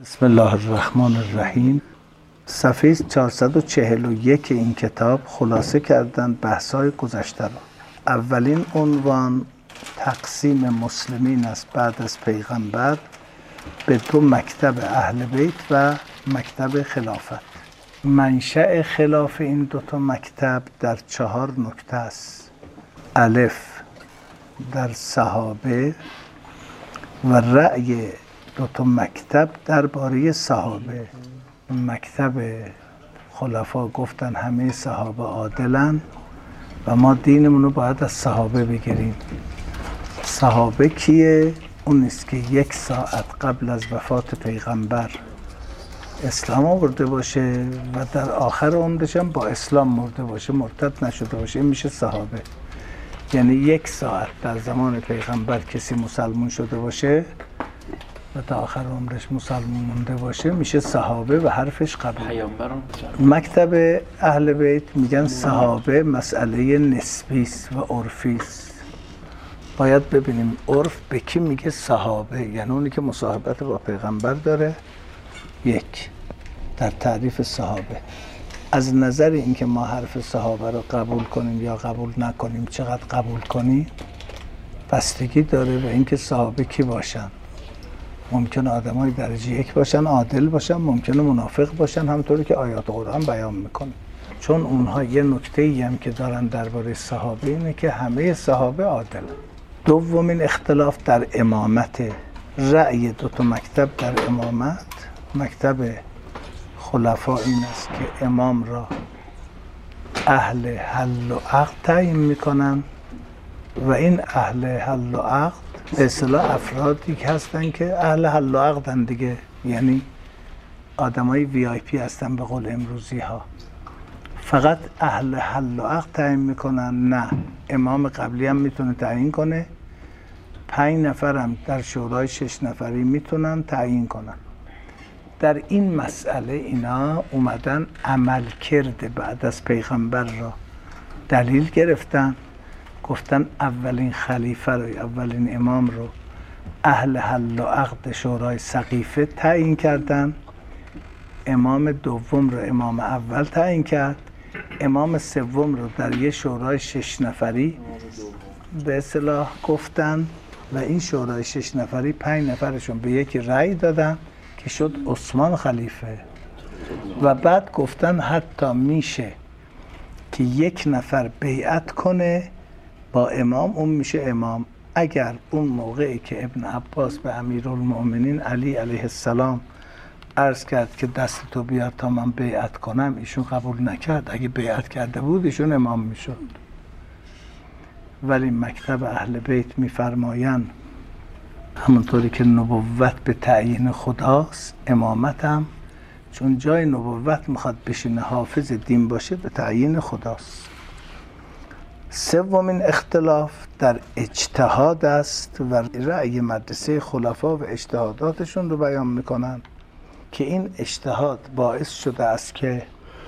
بسم الله الرحمن الرحیم. صفحه 441 این کتاب خلاصه کردن بحث‌های گذشته را. اولین عنوان تقسیم مسلمین است بعد از پیغمبر به دو مکتب اهل بیت و مکتب خلافت. منشأ خلاف این دوتا مکتب در 4 نکته است. الف، در صحابه و رأی دوتا مکتب درباره صحابه. مکتب خلفا گفتن همه صحابه عادلن و ما دینمون رو باید از صحابه بگیریم. صحابه کیه؟ اون است که 1 ساعت قبل از وفات پیغمبر اسلام آورده باشه و در آخر عمرش هم با اسلام مرده باشه، مرتد نشده باشه. این میشه صحابه. یعنی 1 ساعت در زمان پیغمبر کسی مسلمون شده باشه و تا آخر عمرش مسلمان مونده باشه میشه صحابه و حرفش قبول. مکتب اهل بیت میگن صحابه مسئله نسبی است و عرفی است. باید ببینیم عرف به کی میگه صحابه، یعنی اونی که مصاحبت با پیغمبر داره. 1 در تعریف صحابه. از نظر اینکه ما حرف صحابه رو قبول کنیم یا قبول نکنیم، چقدر قبول کنیم بستگی داره به اینکه صحابه کی باشن. ممکنه آدمای درجه 1 باشن، عادل باشن، ممکنه منافق باشن، همونطوری که آیات قرآن بیان میکنه. چون اونها یه نکته‌ای هم که دارن درباره صحابه اینه که همه صحابه عادلن. دومین اختلاف در امامت. رأی دوتا مکتب در امامت. مکتب خلفا این است که امام را اهل حل و عقد تعیین میکنن و این اهل حل و عقد به اصطلاح افرادی که هستن که اهل حل و عقدن دیگه، یعنی آدمای VIP هستن به قول امروزی ها. فقط اهل حل و عقد تعیین میکنن؟ نه، امام قبلی هم میتونه تعیین کنه. 5 نفر هم در شورای 6 نفری میتونن تعیین کنن. در این مسئله اینا اومدن عمل کرده بعد از پیغمبر را دلیل گرفتن. گفتن اولین خلیفه رو، اولین امام رو اهل حل و عقد شورای سقیفه تعیین کردن. امام دوم رو امام اول تعیین کرد. امام سوم رو در یه شورای 6 نفری به اصطلاح گفتن و این شورای 6 نفری 5 نفرشون به یکی رأی دادن که شد عثمان خلیفه. و بعد گفتن حتی میشه که 1 نفر بیعت کنه با امام، اون میشه امام. اگر اون موقعی که ابن عباس به امیرالمؤمنین علی علیه السلام عرض کرد که دست تو بیار تا من بیعت کنم، ایشون قبول نکرد. اگه بیعت کرده بود ایشون امام میشد. ولی مکتب اهل بیت میفرمایند همونطوری که نبوت به تعیین خداست، امامت هم چون جای نبوت میخواد بشینه حافظ دین باشه به تعیین خداست. سومین اختلاف در اجتهاد است و رأی مدرسه خلفا و اجتهاداتشون رو بیان میکنن که این اجتهاد باعث شده است که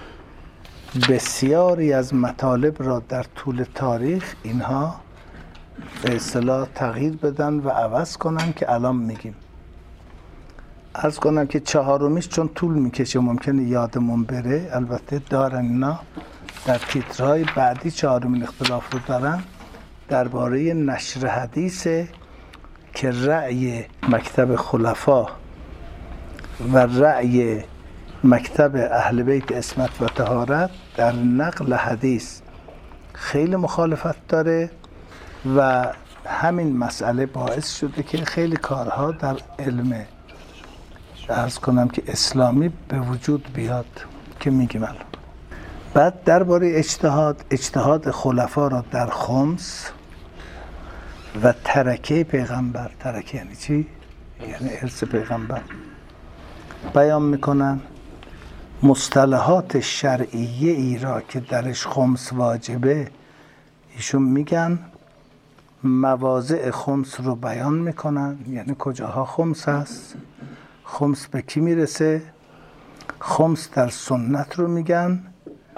بسیاری از مطالب را در طول تاریخ اینها به اصطلاح تغییر بدن و عوض کنن که الان میگیم. عرض کنم که 4میش چون طول میکشه ممکنه یادمون بره، البته دارن اینا در تیترهای بعدی 4مین اختلاف رو دارن درباره نشر حدیثه که رأی مکتب خلفا و رأی مکتب اهل بیت عصمت و طهارت در نقل حدیث خیلی مخالفت داره و همین مسئله باعث شده که خیلی کارها در علم عرض کنم که اسلامی به وجود بیاد که میگیم الان. بعد درباره اجتهاد خلفا را در خمس و ترکه پیغمبر، ترکه یعنی چی؟ یعنی ارث پیغمبر بیان میکنن. مصطلحات شرعیه ای را که درش خمس واجبه ایشون میگن مواضع خمس رو بیان میکنن، یعنی کجاها خمس هست، خمس به کی میرسه. خمس در سنت رو میگن،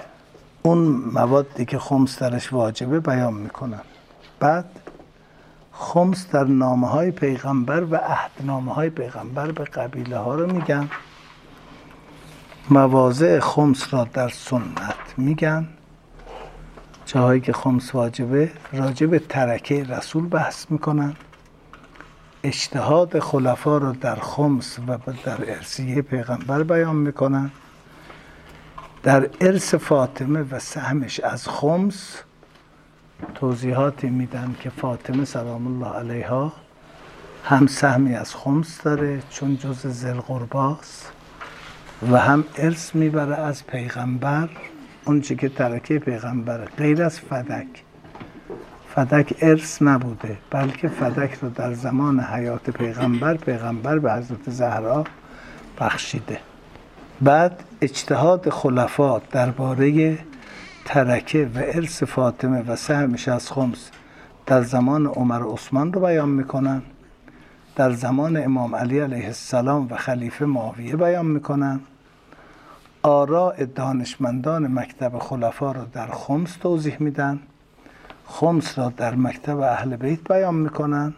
اون موادی که خمس درش واجبه بیان میکنن. بعد خمس در نامه های پیغمبر و عهدنامه های پیغمبر به قبیله ها رو میگن. مواضع خمس را در سنت میگن. جاهایی که خمس واجبه راجع به ترکه رسول بحث میکنن. اجتهاد خلفا رو در خمس و در ارثیه پیغمبر بیان میکنن. در ارث فاطمه و سهمش از خمس توضیحاتی میدن که فاطمه سلام الله علیها هم سهمی از خمس داره چون جز ذوالقرباست و هم ارث میبره از پیغمبر اون چی که ترکه پیغمبره، غیر از فدک. فدک ارث نبوده، بلکه فدک رو در زمان حیات پیغمبر به حضرت زهرا بخشیده. بعد اجتهاد خلفا درباره ترکه و ارث فاطمه و سهمش از خمس در زمان عمر و عثمان رو بیان میکنن. در زمان امام علی علیه السلام و خلیفه معاویه بیان میکنن. آراء دانشمندان مکتب خلفا رو در خمس توضیح میدن. خمس را در مکتب اهل بیت بیان میکنن.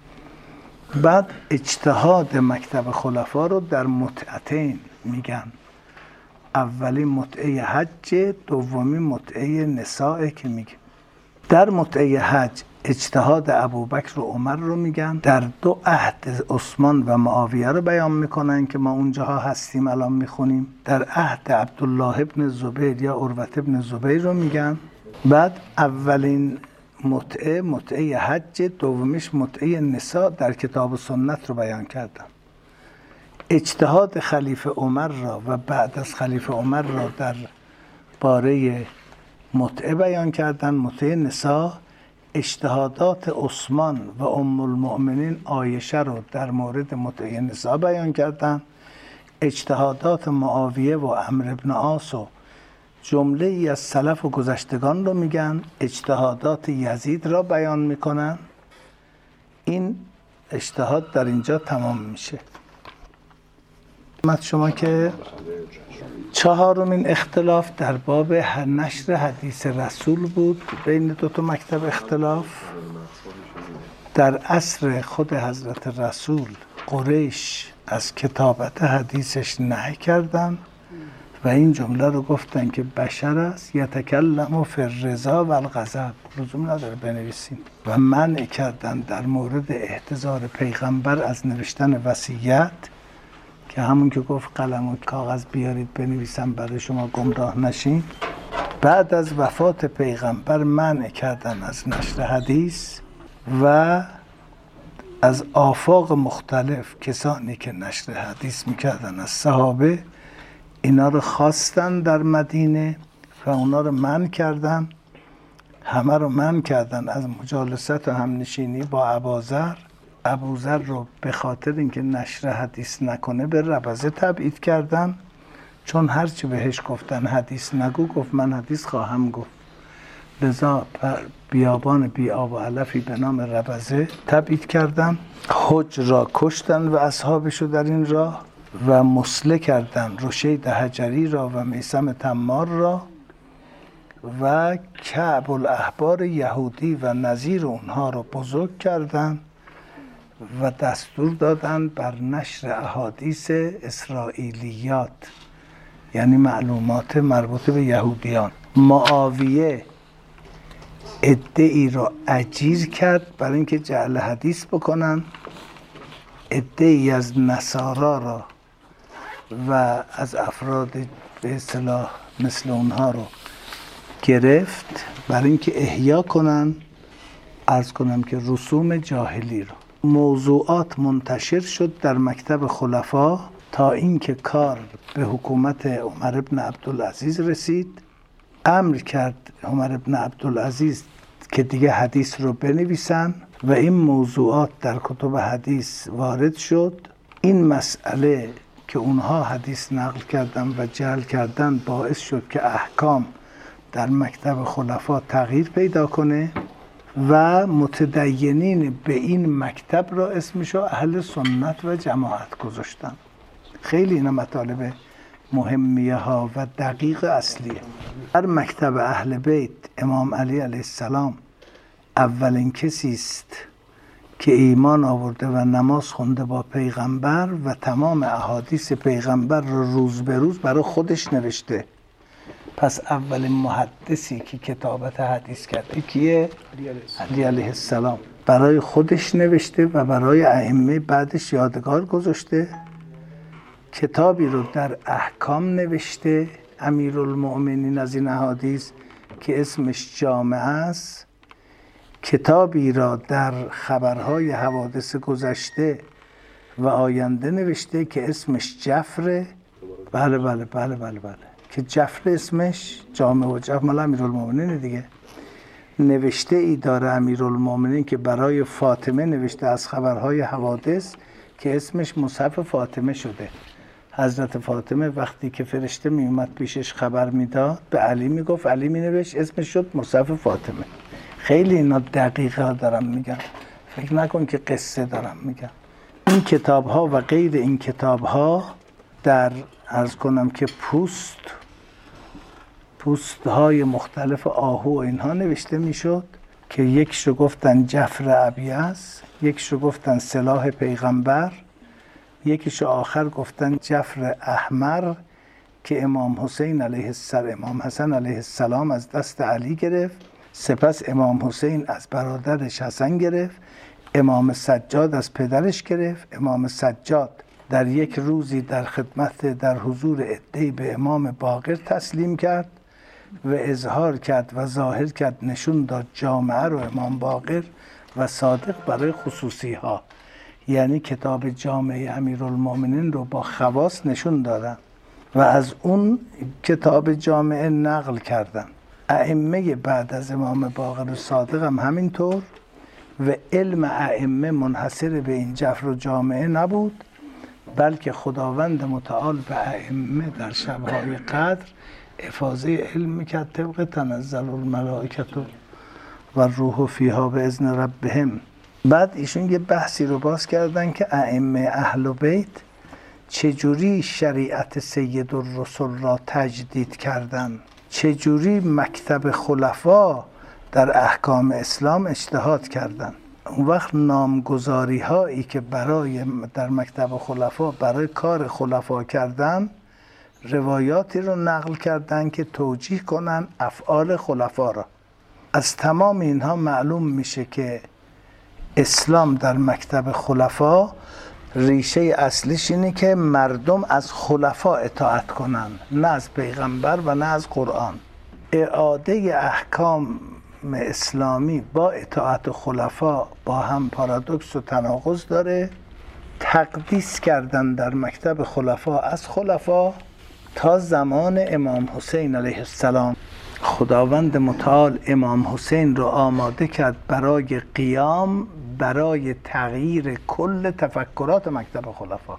بعد اجتهاد مکتب خلفا رو در متعتین میگن. اولی متعه حج، دومی متعه نساء که میگه. در متعه حج اجتهاد ابوبکر و عمر رو میگن. در دو عهد عثمان و معاویه رو بیان میکنن که ما اونجاها هستیم الان میخونیم. در عهد عبدالله ابن زبیر یا عروة ابن زبیر رو میگن. بعد اولین متعه حج، دومیش متعه نساء در کتاب و سنت رو بیان کردن. اجتهاد خلیفه عمر را و بعد از خلیفه عمر را در باره متعه بیان کردن. متعه نساء اجتهادات عثمان و ام المؤمنین عایشه رو در مورد متعه نساء بیان کردن. اجتهادات معاویه و عمرو بن عاص و جمله ای از سلف و گذشتگان رو میگن. اجتهادات یزید را بیان میکنن. این اجتهاد در اینجا تمام میشه. شما که چهارمین اختلاف در باب نشر حدیث رسول بود. بین دو تا مکتب اختلاف. در عصر خود حضرت رسول قریش از کتابت حدیثش نهی کردن و این جمله رو گفتن که بشر است یتکلم فی الرضا و الغضب، لزوم نداره بنویسیم، و منع کردن در مورد احتضار پیغمبر از نوشتن وصیت که همون که گفت قلم و کاغذ بیارید بنویسم برای شما گمراه نشین. بعد از وفات پیغمبر منع کردن از نشر حدیث و از آفاق مختلف کسانی که نشر حدیث میکردن از صحابه اینا رو خواستن در مدینه و اونا رو منع کردن. همه رو منع کردن از مجالست و همنشینی با ابوذر. ابوذر رو به خاطر اینکه نشر حدیث نکنه به ربضه تبعید کردن، چون هرچی بهش گفتن حدیث نگو، گفت من حدیث خواهم گفت. لذا بیابان بی آب و علفی به نام ربضه تبعید کردن. حج را کشتن و اصحابشو در این راه و مسله کردن رشید حجری را و میثم تمار را و کعب الاحبار یهودی و نظیر اونها را بزرگ کردن و دستور دادن بر نشر احادیث اسرائیلیات، یعنی معلومات مربوط به یهودیان. معاویه عده‌ای را اجیر کرد برای اینکه جعل حدیث بکنن. عده‌ای از نصارا را و از افراد به اصطلاح مثل اونها رو گرفت برای اینکه احیا کنن، عرض کنم که رسوم جاهلی رو. موضوعات منتشر شد در مکتب خلفا تا اینکه کار به حکومت عمر بن عبدالعزیز رسید. امر کرد عمر بن عبدالعزیز که دیگه حدیث رو بنویسن و این موضوعات در کتب حدیث وارد شد. این مسئله که اونها حدیث نقل کردن و جعل کردن باعث شد که احکام در مکتب خلفا تغییر پیدا کنه و متدینین به این مکتب را اسمشو اهل سنت و جماعت گذاشتن. خیلی اینا مطالب مهمیه ها و دقیق اصلیه. در مکتب اهل بیت امام علی علیه السلام اولین کسی است که ایمان آورده و نماز خونده با پیغمبر و تمام احادیث پیغمبر رو روز به روز برای خودش نوشته. پس اولین محدثی که کتابت حدیث کرده کیه؟ علی علیه السلام. برای خودش نوشته و برای ائمه بعدش یادگار گذاشته. کتابی رو در احکام نوشته امیرالمؤمنین از این احادیث که اسمش جامعه است. کتابی را در خبرهای حوادث گذشته و آینده نوشته که اسمش جفره. بله که جفر اسمش جامعه و جفر مال امیرالمؤمنین دیگه. نوشته ای داره امیرالمؤمنین که برای فاطمه نوشته از خبرهای حوادث که اسمش مصحف فاطمه شده. حضرت فاطمه وقتی که فرشته می اومد پیشش خبر میداد به علی میگفت، علی می نوشت، اسمش شد مصحف فاطمه. خیلی اینا دقیقه دارم میگم، فکر نکن که قصه دارم میگم. این کتاب ها و غیر این کتاب ها در عرض کنم که پوست های مختلف آهو و اینها نوشته میشد که یکشو گفتن جفر ابیض، یکشو گفتن سلاح پیغمبر، یکیشو آخر گفتن جفر احمر که امام حسین علیه السلام، امام حسن علیه السلام از دست علی گرفت، سپس امام حسین از برادرش حسن گرفت، امام سجاد از پدرش گرفت. امام سجاد در یک روزی در خدمت در حضور عده‌ای به امام باقر تسلیم کرد و اظهار کرد و ظاهر کرد، نشون داد جامعه رو امام باقر و صادق برای خصوصی ها، یعنی کتاب جامعه امیرالمؤمنین رو با خواص نشون دادن و از اون کتاب جامعه نقل کردن. ائمه بعد از امام باقر صادق هم همینطور و علم ائمه منحصر به این جفر و جامعه نبود، بلکه خداوند متعال به ائمه در شب‌های قدر افاضه علم میکرد طبق تنزل الملائکه و روح فیها به اذن ربهم. بعد ایشون یه بحثی رو باز کردن که ائمه اهل بیت چجوری شریعت سید الرسل را تجدید کردن، چجوری مکتب خلفا در احکام اسلام اجتهاد کردن. اون وقت نامگذاری هایی که برای در مکتب خلفا برای کار خلفا کردن، روایاتی رو نقل کردن که توجیه کنن افعال خلفا را. از تمام اینها معلوم میشه که اسلام در مکتب خلفا ریشه اصلیش اینه که مردم از خلفا اطاعت کنن، نه از پیغمبر و نه از قرآن. اعاده احکام اسلامی با اطاعت خلفا با هم پارادوکس و تناقض داره. تقدیس کردن در مکتب خلفا از خلفا تا زمان امام حسین علیه السلام. خداوند متعال امام حسین رو آماده کرد برای قیام، برای تغییر کل تفکرات مکتب خلفا.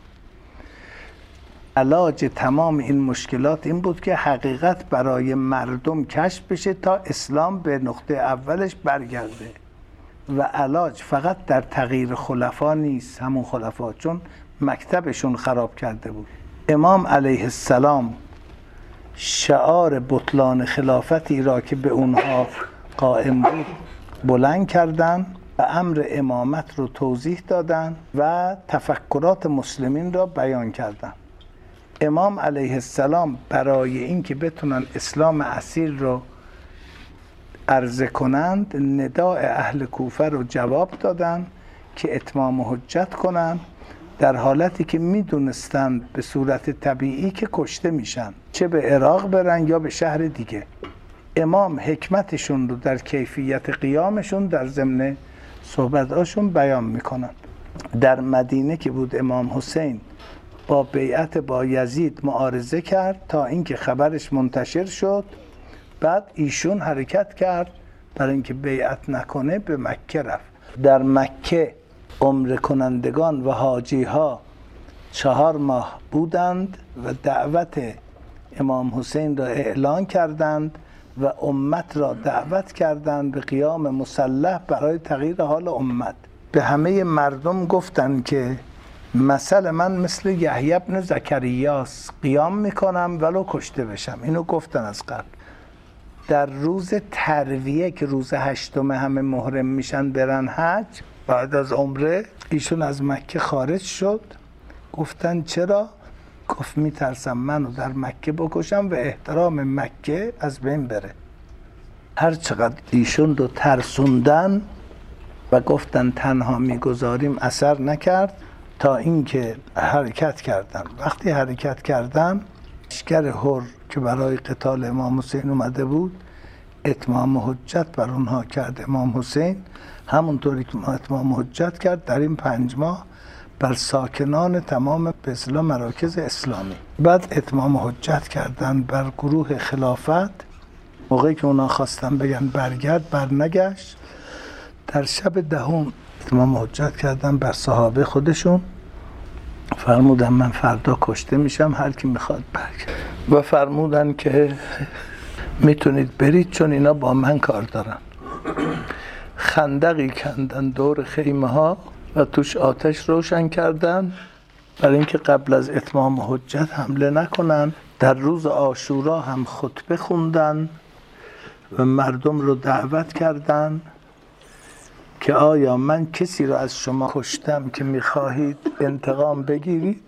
علاج تمام این مشکلات این بود که حقیقت برای مردم کشف بشه تا اسلام به نقطه اولش برگرده و علاج فقط در تغییر خلفا نیست، همون خلفا چون مکتبشون خراب کرده بود. امام علیه السلام شعار بطلان خلافتی را که به اونها قائم بود بلند کردن و امر امامت رو توضیح دادن و تفکرات مسلمین را بیان کردن. امام علیه السلام برای اینکه بتونن اسلام اصیل رو عرضه کنند، نداء اهل کوفه رو جواب دادن که اتمام حجت کنن، در حالتی که میدونستند به صورت طبیعی که کشته میشن، چه به عراق برن یا به شهر دیگه. امام حکمتشون رو در کیفیت قیامشون در ضمن صحبتاشون بیان میکنن. در مدینه که بود امام حسین با بیعت با یزید معارضه کرد تا اینکه خبرش منتشر شد. بعد ایشون حرکت کرد برای اینکه بیعت نکنه به مکه رفت. در مکه عمره کنندگان و حاجی ها 4 ماه بودند و دعوت امام حسین را اعلان کردند و امت را دعوت کردند به قیام مسلح برای تغییر حال امت. به همه مردم گفتند که مثل من مثل یحیی بن زکریاست، قیام میکنم ولو کشته بشم. اینو گفتن از قبل. در روز ترویه که روز 8 همه محرم میشن برن حج، بعد از عمره ایشون از مکه خارج شد. گفتن چرا؟ گفت میترسم منو در مکه بکشم و احترام مکه از بین بره. هر چقدر ایشون رو ترسوندن و گفتن تنها میگذاریم، اثر نکرد تا اینکه حرکت کردن. وقتی حرکت کردن لشکر هر که برای قتال امام حسین اومده بود اتمام حجت بر اونها کرد. امام حسین همونطوری که اتمام حجت کرد در این 5 ماه بر ساکنان تمام به اصطلاح مراکز اسلامی. بعد اتمام حجت کردن بر گروه خلافت. موقعی که اونا خواستن بگن برگرد، برنگشت. در شب 10 اتمام حجت کردن بر صحابه خودشون. فرمودن من فردا کشته میشم، هر کی میخواد برگرد. و فرمودن که میتونید برید چون اینا با من کار دارن. خندقی کندن دور خیمه ها و توش آتش روشن کردن برای اینکه قبل از اتمام حجت حمله نکنن. در روز عاشورا هم خطبه خوندن و مردم رو دعوت کردن که آیا من کسی رو از شما کشتم که میخواهید انتقام بگیرید؟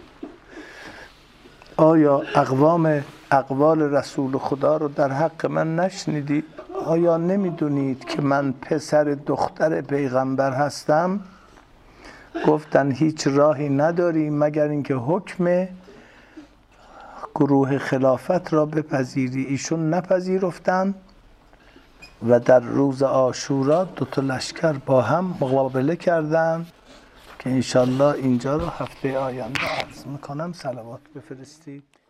آیا اقوال رسول خدا رو در حق من نشنیدید؟ آیا نمیدونید که من پسر دختر پیغمبر هستم؟ گفتن هیچ راهی نداری مگر اینکه حکم گروه خلافت را بپذیری. ایشون نپذیرفتن و در روز عاشورا 2 لشکر با هم مقابله کردند که انشالله اینجا رو هفته آینده عرض میکنم. صلوات بفرستید.